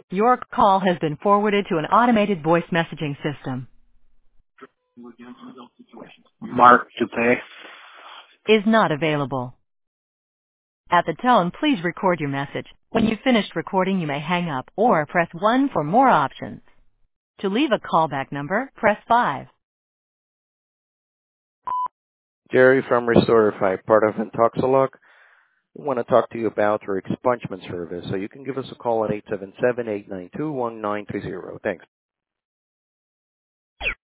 Your call has been forwarded to an automated voice messaging system. Mark Dupay. Is not available. At the tone, please record your message. When you've finished recording, you may hang up or press 1 for more options. To leave a callback number, press 5. Jerry from Restorify, part of Intoxilog. We want to talk to you about your expungement service, so you can give us a call at 877-892-1930. Thanks.